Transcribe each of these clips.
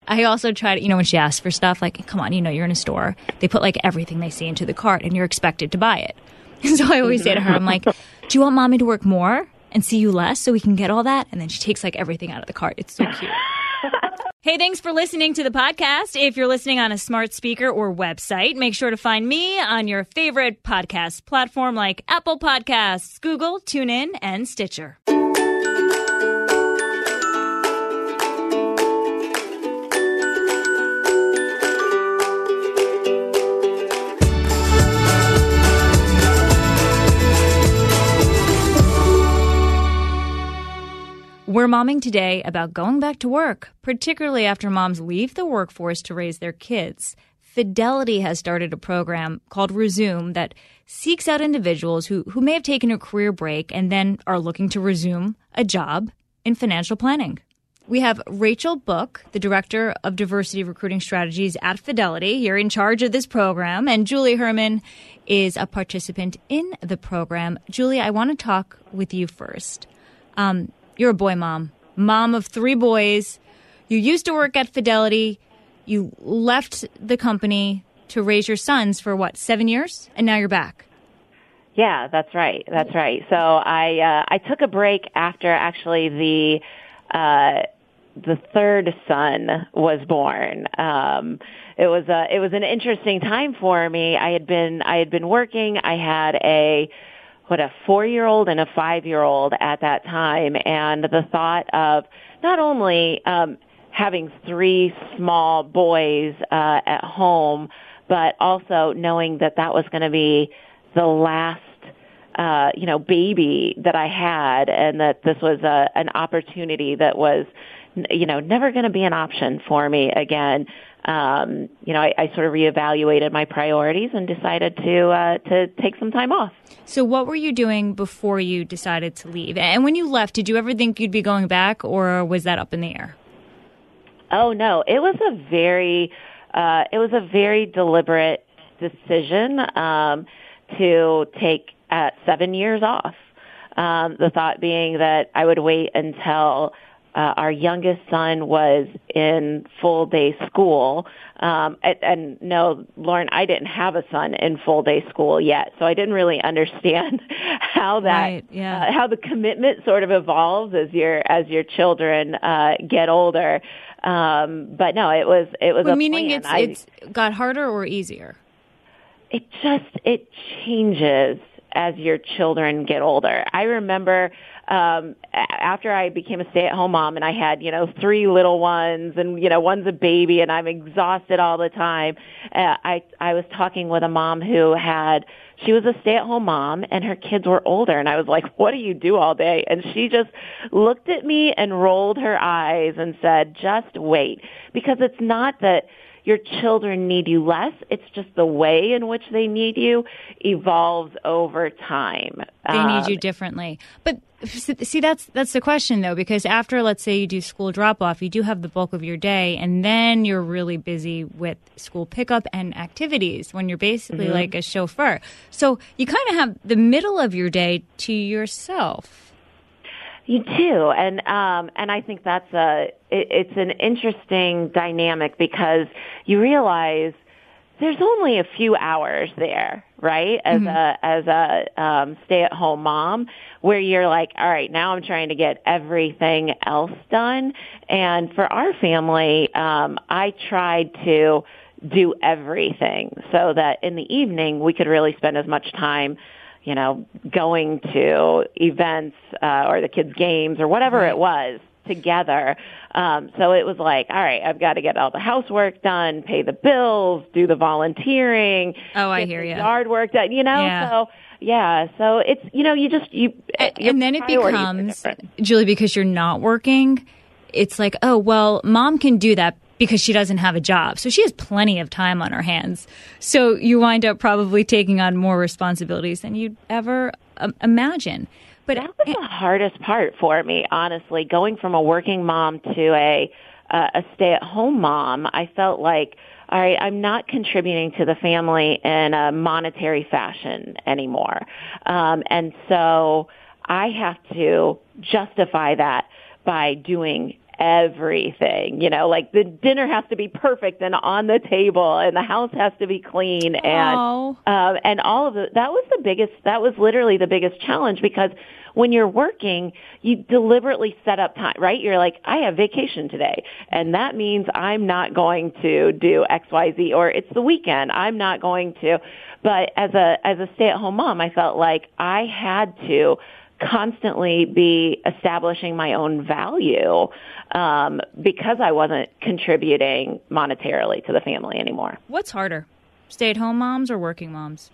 I also try to, when she asks for stuff, like, come on, you're in a store. They put like everything they see into the cart and you're expected to buy it. So I always say to her, I'm like, do you want mommy to work more and see you less so we can get all that? And then she takes like everything out of the cart. It's so cute. Hey, thanks for listening to the podcast. If you're listening on a smart speaker or website, make sure to find me on your favorite podcast platform like Apple Podcasts, Google, TuneIn, and Stitcher. We're momming today about going back to work, particularly after moms leave the workforce to raise their kids. Fidelity has started a program called Resume that seeks out individuals who may have taken a career break and then are looking to resume a job in financial planning. We have Rachel Book, the Director of Diversity Recruiting Strategies at Fidelity. You're in charge of this program. And Julie Herman is a participant in the program. Julie, I want to talk with you first. You're a boy mom of 3 boys. You used to work at Fidelity. You left the company to raise your sons for 7 years? And now you're back. Yeah, that's right. That's right. So I took a break after actually the third son was born. It was an interesting time for me. I had been working. I had a 4-year-old and a 5-year-old at that time. And the thought of not only having 3 small boys at home, but also knowing that was going to be the last, baby that I had, and that this was an opportunity that was, never going to be an option for me again. I sort of reevaluated my priorities and decided to take some time off. So what were you doing before you decided to leave? And when you left, did you ever think you'd be going back, or was that up in the air? Oh, no. It was a very deliberate decision to take 7 years off. The thought being that I would wait until our youngest son was in full-day school. And no, Lauren, I didn't have a son in full-day school yet, so I didn't really understand how how the commitment sort of evolves as your children get older. But no, it was a meaning plan. It's got harder or easier? It changes as your children get older. I remember after I became a stay-at-home mom and I had, 3 little ones and, one's a baby and I'm exhausted all the time. I was talking with a mom she was a stay-at-home mom and her kids were older. And I was like, what do you do all day? And she just looked at me and rolled her eyes and said, just wait. Because it's not that your children need you less. It's just the way in which they need you evolves over time. They need you differently. But see, that's the question, though, because after, let's say, you do school drop-off, you do have the bulk of your day, and then you're really busy with school pickup and activities when you're basically like a chauffeur. So you kind of have the middle of your day to yourself. You do, and I think it's an interesting dynamic because you realize there's only a few hours there, right? As a stay-at-home mom, where you're like, all right, now I'm trying to get everything else done. And for our family, I tried to do everything so that in the evening we could really spend as much time going to events or the kids' games or whatever it was together. So it was like, all right, I've got to get all the housework done, pay the bills, do the volunteering. Oh, I hear you. Yard work done, So so it's, and then it becomes, Julie, because you're not working, it's like, oh, well, mom can do that because she doesn't have a job. So she has plenty of time on her hands. So you wind up probably taking on more responsibilities than you'd ever imagine. But that was the hardest part for me, honestly, going from a working mom to a stay-at-home mom. I felt like, all right, I'm not contributing to the family in a monetary fashion anymore. And so I have to justify that by doing everything, like the dinner has to be perfect and on the table and the house has to be clean and all of it. That was literally the biggest challenge, because when you're working, you deliberately set up time, right? You're like, I have vacation today, and that means I'm not going to do X, Y, Z, or it's the weekend. I'm not going to. But as a stay-at-home mom, I felt like I had to constantly be establishing my own value because I wasn't contributing monetarily to the family anymore. What's harder, stay-at-home moms or working moms?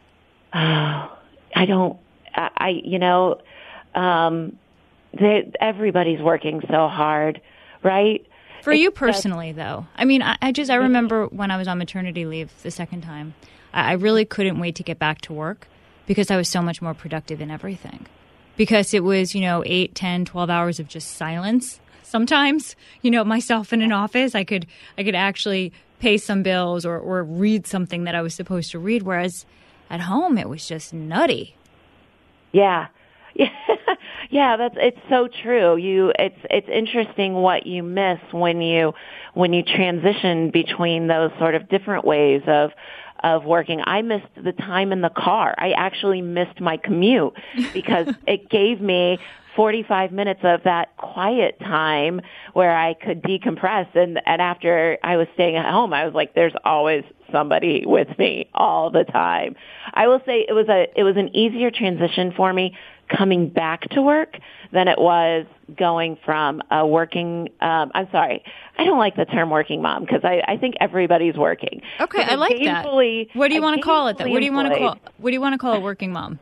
Everybody's working so hard, right? For you personally, though. I mean, I remember when I was on maternity leave the second time, I really couldn't wait to get back to work because I was so much more productive in everything. Because it was, 8, 10, 12 hours of just silence. Sometimes, myself in an office, I could actually pay some bills or read something that I was supposed to read. Whereas at home, it was just nutty. Yeah. Yeah, it's so true. It's interesting what you miss when you transition between those sort of different ways of working. I missed the time in the car. I actually missed my commute because it gave me 45 minutes of that quiet time where I could decompress. And after I was staying at home, I was like, there's always somebody with me all the time. I will say it was an easier transition for me coming back to work than it was going from a working, I'm sorry, I don't like the term working mom because I think everybody's working. Okay, I like that. What do you want to call it then? What do you want to call a working mom?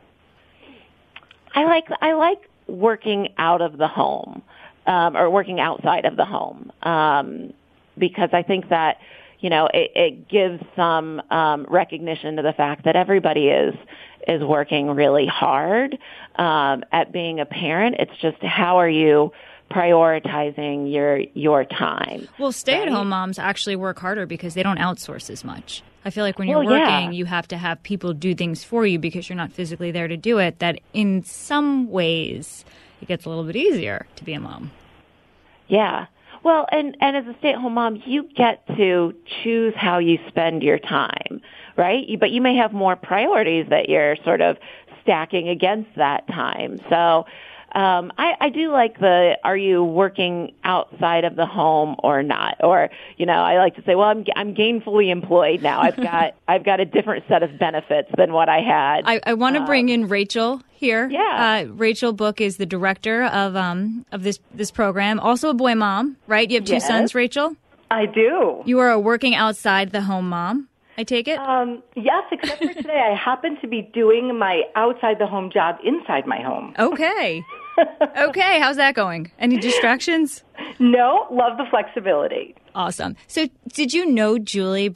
I like working out of the home, or working outside of the home, because I think that, it gives some recognition to the fact that everybody is working really hard at being a parent. It's just, how are you prioritizing your time? Well, stay-at-home moms actually work harder because they don't outsource as much. I feel like when you're working, you have to have people do things for you because you're not physically there to do it. That in some ways, it gets a little bit easier to be a mom. Yeah. Well, and as a stay-at-home mom, you get to choose how you spend your time, right? But you may have more priorities that you're sort of stacking against that time. So I do like are you working outside of the home or not? Or, I like to say, well, I'm gainfully employed now. I've got a different set of benefits than what I had. I want to bring in Rachel here. Yeah. Rachel Book is the director of this program. Also a boy mom, right? You have two sons, Rachel? I do. You are a working outside the home mom, I take it? Yes, except for today. I happen to be doing my outside the home job inside my home. Okay. Okay, how's that going? Any distractions? No, love the flexibility. Awesome. So did you know Julie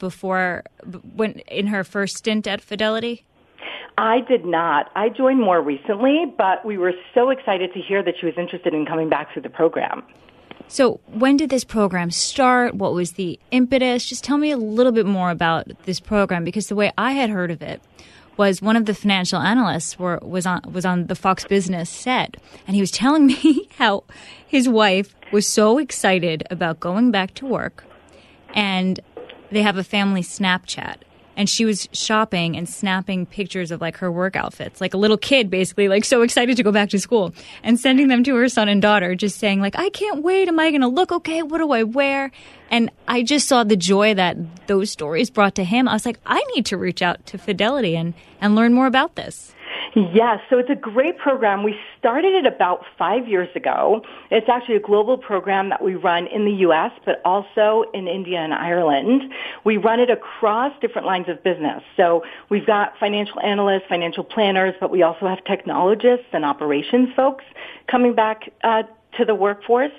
when in her first stint at Fidelity? I did not. I joined more recently, but we were so excited to hear that she was interested in coming back through the program. So when did this program start? What was the impetus? Just tell me a little bit more about this program, because the way I had heard of it was one of the financial analysts was on the Fox Business set, and he was telling me how his wife was so excited about going back to work, and they have a family Snapchat. And she was shopping and snapping pictures of, like, her work outfits, like a little kid, basically, like, so excited to go back to school, and sending them to her son and daughter, just saying, like, I can't wait. Am I going to look okay? What do I wear? And I just saw the joy that those stories brought to him. I was like, I need to reach out to Fidelity and learn more about this. Yes, so it's a great program. We started it about 5 years ago. It's actually a global program that we run in the U.S., but also in India and Ireland. We run it across different lines of business. So we've got financial analysts, financial planners, but we also have technologists and operations folks coming back to the workforce.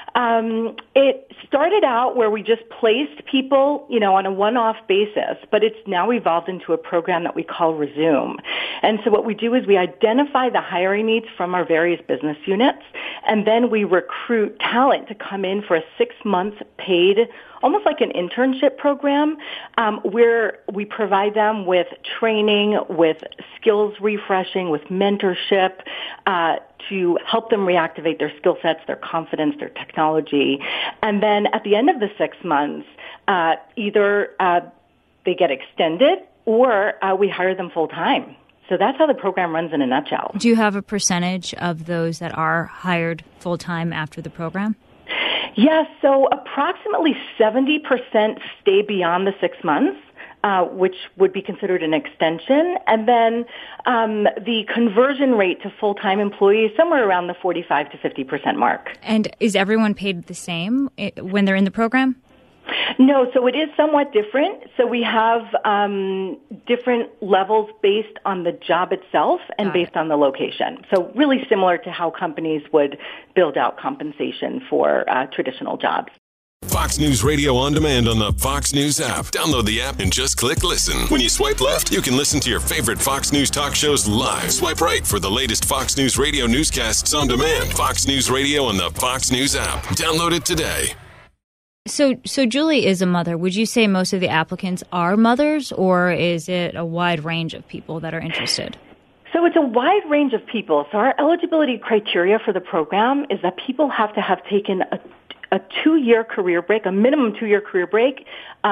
It started out where we just placed people, on a one-off basis, but it's now evolved into a program that we call Resume. And so what we do is we identify the hiring needs from our various business units, and then we recruit talent to come in for a 6-month paid, almost like an internship program, where we provide them with training, with skills refreshing, with mentorship, to help them reactivate their skill sets, their confidence, their technology. And then at the end of the 6 months, either they get extended or we hire them full time. So that's how the program runs in a nutshell. Do you have a percentage of those that are hired full time after the program? Yes, so approximately 70% stay beyond the 6 months. Which would be considered an extension. And then the conversion rate to full-time employees, somewhere around the 45 to 50% mark. And is everyone paid the same when they're in the program? No, so it is somewhat different. So we have different levels based on the job itself and based on the location. So really similar to how companies would build out compensation for traditional jobs. Fox News Radio on demand on the Fox News app. Download the app and just click listen. When you swipe left, you can listen to your favorite Fox News talk shows live. Swipe right for the latest Fox News Radio newscasts on demand. Fox News Radio on the Fox News app. Download it today. So Julie is a mother. Would you say most of the applicants are mothers, or is it a wide range of people that are interested? So it's a wide range of people. So our eligibility criteria for the program is that people have to have taken a 2-year career break, a minimum 2-year career break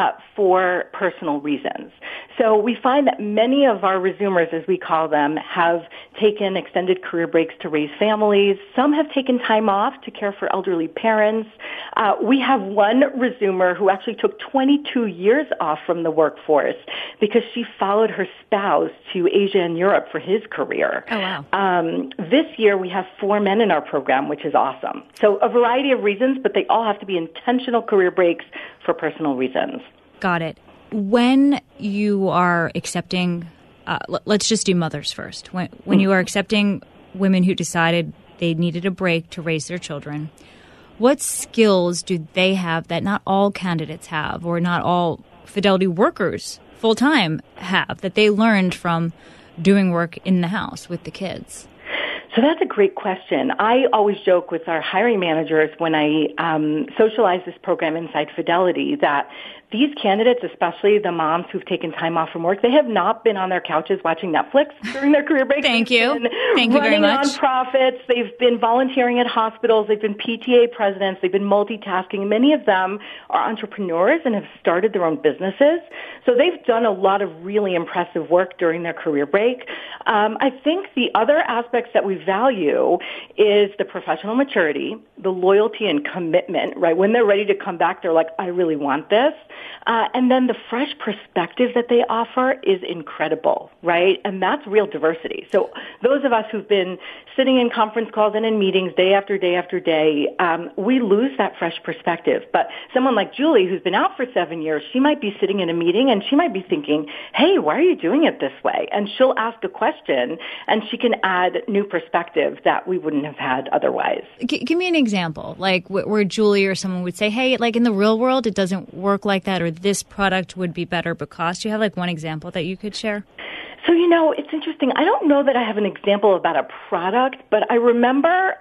for personal reasons. So we find that many of our resumers, as we call them, have taken extended career breaks to raise families. Some have taken time off to care for elderly parents. We have one resumer who actually took 22 years off from the workforce because she followed her spouse to Asia and Europe for his career. Oh, wow. This year we have 4 men in our program, which is awesome. So a variety of reasons, but they all have to be intentional career breaks for personal reasons. Got it. When you are accepting, let's just do mothers first. When you are accepting women who decided they needed a break to raise their children, what skills do they have that not all candidates have, or not all Fidelity workers full-time have, that they learned from doing work in the house with the kids? So that's a great question. I always joke with our hiring managers when I socialize this program inside Fidelity that these candidates, especially the moms who've taken time off from work, they have not been on their couches watching Netflix during their career break. Thank you very much. Running nonprofits. They've been volunteering at hospitals. They've been PTA presidents. They've been multitasking. Many of them are entrepreneurs and have started their own businesses. So they've done a lot of really impressive work during their career break. I think the other aspects that we value is the professional maturity, the loyalty and commitment, right? When they're ready to come back, they're like, I really want this. And then the fresh perspective that they offer is incredible, right? And that's real diversity. So those of us who've been sitting in conference calls and in meetings day after day after day, we lose that fresh perspective. But someone like Julie, who's been out for 7 years, she might be sitting in a meeting and she might be thinking, hey, why are you doing it this way? And she'll ask a question and she can add new perspective that we wouldn't have had otherwise. Give me an example, like where Julie or someone would say, hey, like in the real world, it doesn't work like that, or this product would be better because. Do you have like one example that you could share? So, it's interesting. I don't know that I have an example about a product, but I remember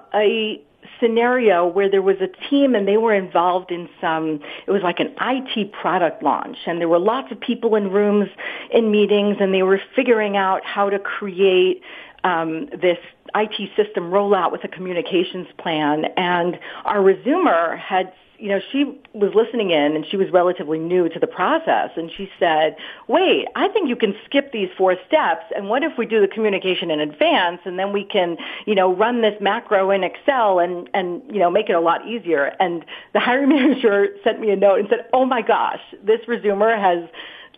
a scenario where there was a team and they were involved in it was like an IT product launch, and there were lots of people in rooms in meetings, and they were figuring out how to create this IT system rollout with a communications plan. And our resumer had, she was listening in and she was relatively new to the process. And she said, wait, I think you can skip these 4 steps. And what if we do the communication in advance and then we can, run this macro in Excel and make it a lot easier. And the hiring manager sent me a note and said, oh my gosh, this resumer has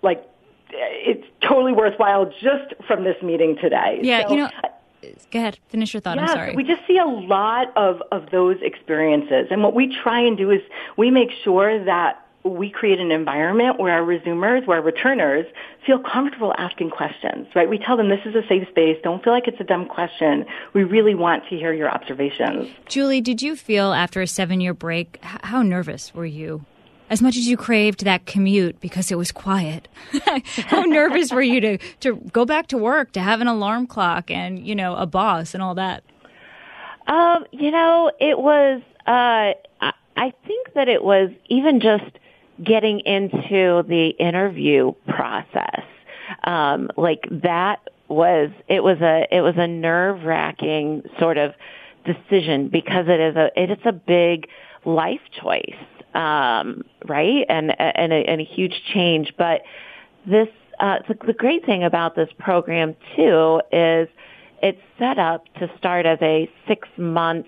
it's totally worthwhile just from this meeting today. Yeah, so, go ahead. Finish your thought. Yeah, I'm sorry. We just see a lot of those experiences. And what we try and do is we make sure that we create an environment where our resumers, where our returners feel comfortable asking questions, right? We tell them this is a safe space. Don't feel like it's a dumb question. We really want to hear your observations. Julie, did you feel after a 7-year break, how nervous were you? As much as you craved that commute because it was quiet, how nervous were you to go back to work, to have an alarm clock and, a boss and all that? It was, I think that it was even just getting into the interview process. That was a nerve-wracking sort of decision because it is a big life choice, right? And a huge change. But the great thing about this program too is it's set up to start as a 6-month,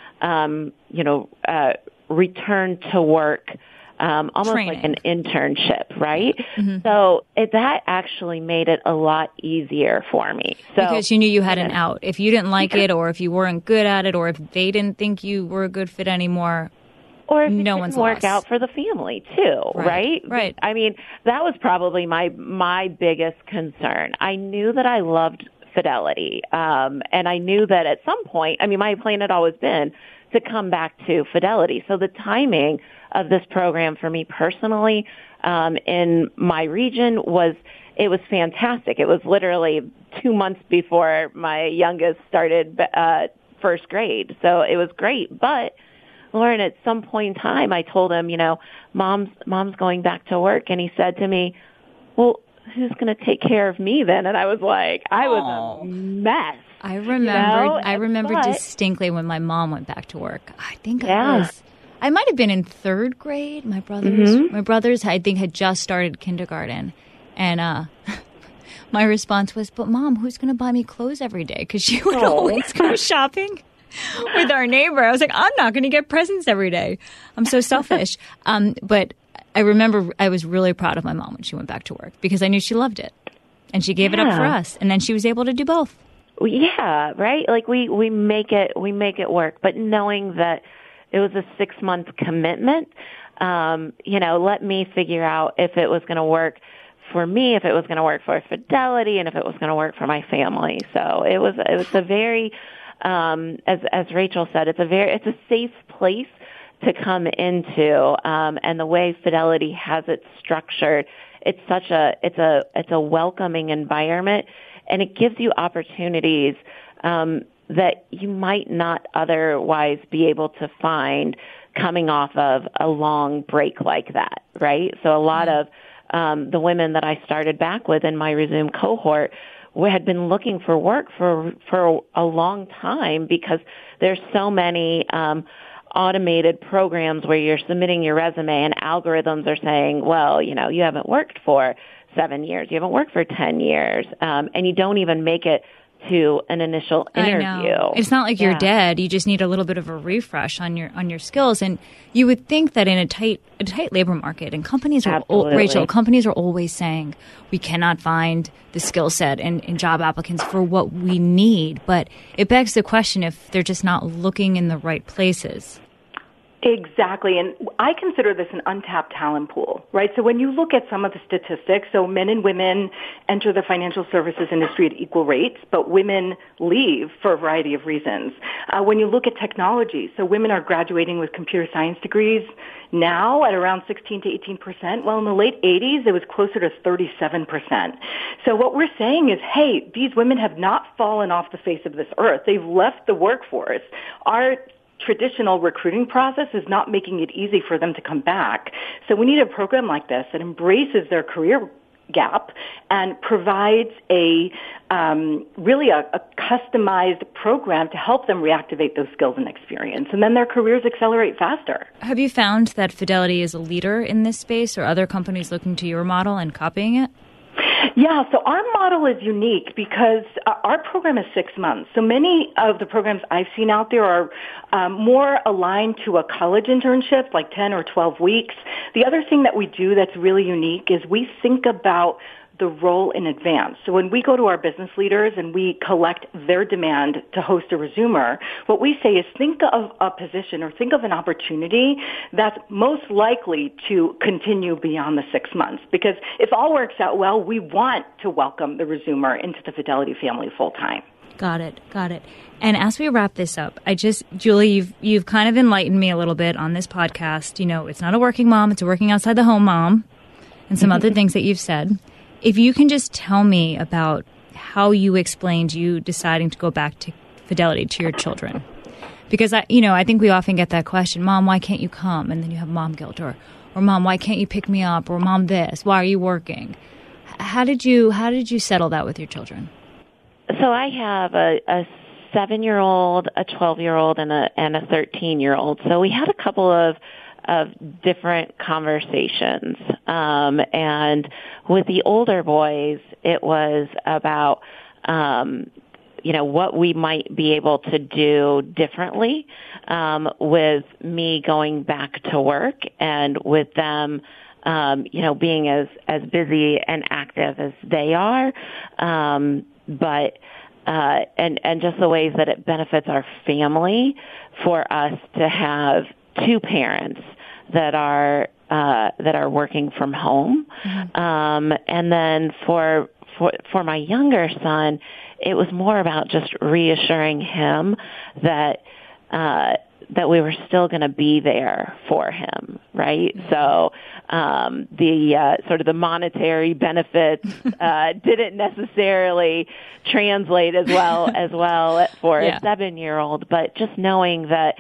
return to work. Almost Training. Like an internship, right? Mm-hmm. So that actually made it a lot easier for me. So, because you knew you had an out. If you didn't like it, or if you weren't good at it, or if they didn't think you were a good fit anymore, or if no it one's didn't work lost. out for the family too, right? Right. I mean, that was probably my biggest concern. I knew that I loved Fidelity, and I knew that at some point, I mean, my plan had always been to come back to Fidelity. So the timing of this program for me personally, in my region was fantastic. It was literally 2 months before my youngest started first grade. So it was great. But Lauren, at some point in time, I told him, mom's going back to work. And he said to me, well, who's going to take care of me then? And I was like, I was a mess. I remember distinctly when my mom went back to work. I think I might have been in 3rd grade. My brothers, I think, had just started kindergarten. And my response was, but Mom, who's going to buy me clothes every day? Because she would always go shopping with our neighbor. I was like, I'm not going to get presents every day. I'm so selfish. But I remember I was really proud of my mom when she went back to work because I knew she loved it. And she gave it up for us. And then she was able to do both. Yeah, right? Like we make it work. But knowing that it was a 6-month commitment, let me figure out if it was going to work for me, if it was going to work for Fidelity, and if it was going to work for my family. So it was a very, as Rachel said, it's a safe place to come into, and the way Fidelity has it structured, it's a welcoming environment, and it gives you opportunities that you might not otherwise be able to find coming off of a long break like that, right? So a lot of the women that I started back with in my Resume cohort had been looking for work for a long time because there's so many automated programs where you're submitting your resume and algorithms are saying, well, you haven't worked for 7 years, you haven't worked for 10 years, and you don't even make it to an initial interview. I know. It's not like you're dead. You just need a little bit of a refresh on your skills. And you would think that in a tight labor market, and companies are always saying we cannot find the skill set in job applicants for what we need. But it begs the question if they're just not looking in the right places. Exactly. And I consider this an untapped talent pool, right? So when you look at some of the statistics, so men and women enter the financial services industry at equal rates, but women leave for a variety of reasons. When you look at technology, so women are graduating with computer science degrees now at around 16 to 18%. Well, in the late 80s, it was closer to 37%. So what we're saying is, hey, these women have not fallen off the face of this earth. They've left the workforce. Our traditional recruiting process is not making it easy for them to come back. So we need a program like this that embraces their career gap and provides a customized program to help them reactivate those skills and experience. And then their careers accelerate faster. Have you found that Fidelity is a leader in this space, or other companies looking to your model and copying it? Yeah, so our model is unique because our program is 6 months. So many of the programs I've seen out there are more aligned to a college internship, like 10 or 12 weeks. The other thing that we do that's really unique is we think about the role in advance. So when we go to our business leaders and we collect their demand to host a resumer, what we say is think of a position or think of an opportunity that's most likely to continue beyond the 6 months. Because if all works out well, we want to welcome the resumer into the Fidelity family full time. Got it. And as we wrap this up, Julie, you've kind of enlightened me a little bit on this podcast. It's not a working mom, it's a working outside the home mom, and some other things that you've said. If you can just tell me about how you explained you deciding to go back to Fidelity to your children. Because, I think we often get that question, Mom, why can't you come? And then you have mom guilt, or Mom, why can't you pick me up? Or Mom, this, why are you working? How did you settle that with your children? So I have a 7-year-old, a 12-year-old, and a 13-year-old. So we had a couple of different conversations. And with the older boys, it was about, what we might be able to do differently, with me going back to work and with them, being as busy and active as they are. But just the ways that it benefits our family for us to have two parents that are working from home. Mm-hmm. And then for my younger son, it was more about just reassuring him that we were still going to be there for him, right? Mm-hmm. So the sort of the monetary benefits didn't necessarily translate as well for a 7-year-old, but just knowing that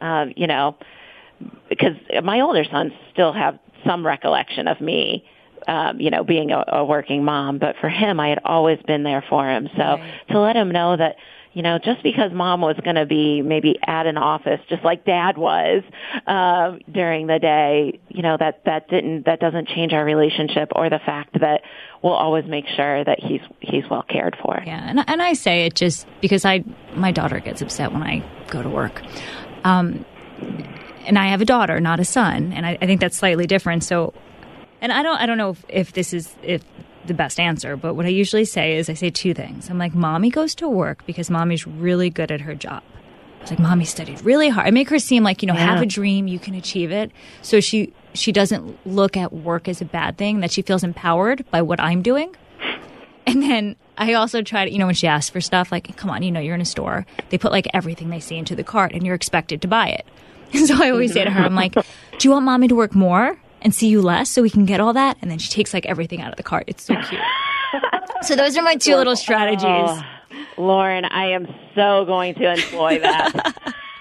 because my older sons still have some recollection of me, being a working mom, but for him, I had always been there for him. So to let him know that, just because mom was going to be maybe at an office, just like dad was, during the day, that doesn't change our relationship or the fact that we'll always make sure that he's well cared for. Yeah. And I say it just because my daughter gets upset when I go to work. And I have a daughter, not a son. And I think that's slightly different. So, and I don't know if this is the best answer, but what I usually say is I say two things. I'm like, mommy goes to work because mommy's really good at her job. It's like, mommy studied really hard. I make her seem like, have a dream, you can achieve it. So she doesn't look at work as a bad thing, that she feels empowered by what I'm doing. And then I also try to, when she asks for stuff, like, come on, you're in a store. They put like everything they see into the cart and you're expected to buy it. So I always say to her, I'm like, do you want mommy to work more and see you less so we can get all that? And then she takes like everything out of the cart. It's so cute. So those are my two little strategies. Oh, Lauren, I am so going to employ that.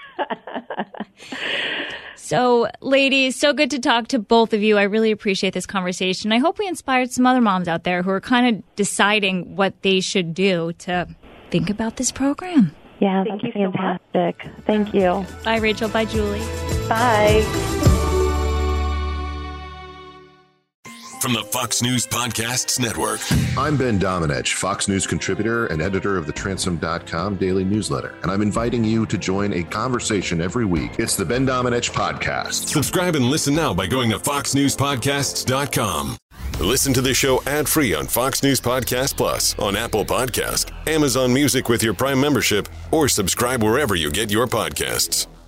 So, ladies, so good to talk to both of you. I really appreciate this conversation. I hope we inspired some other moms out there who are kind of deciding what they should do to think about this program. Yeah, that's fantastic. Thank you. Bye, Rachel. Bye, Julie. Bye. From the Fox News Podcasts Network. I'm Ben Domenech, Fox News contributor and editor of the Transom.com daily newsletter, and I'm inviting you to join a conversation every week. It's the Ben Domenech Podcast. Subscribe and listen now by going to foxnewspodcasts.com. Listen to the show ad-free on Fox News Podcast Plus, on Apple Podcast, Amazon Music with your Prime membership, or subscribe wherever you get your podcasts.